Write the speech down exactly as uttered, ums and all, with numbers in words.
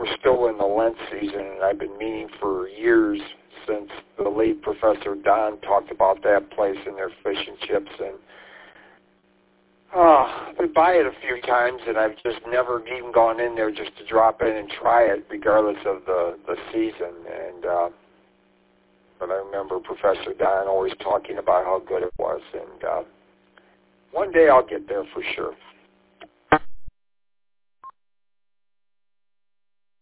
we're still in the Lent season, and I've been meaning for years since the late Professor Don talked about that place and their fish and chips. And uh, I've been by it a few times, and I've just never even gone in there just to drop in and try it, regardless of the, the season. And uh, but I remember Professor Don always talking about how good it was, and uh, one day I'll get there for sure.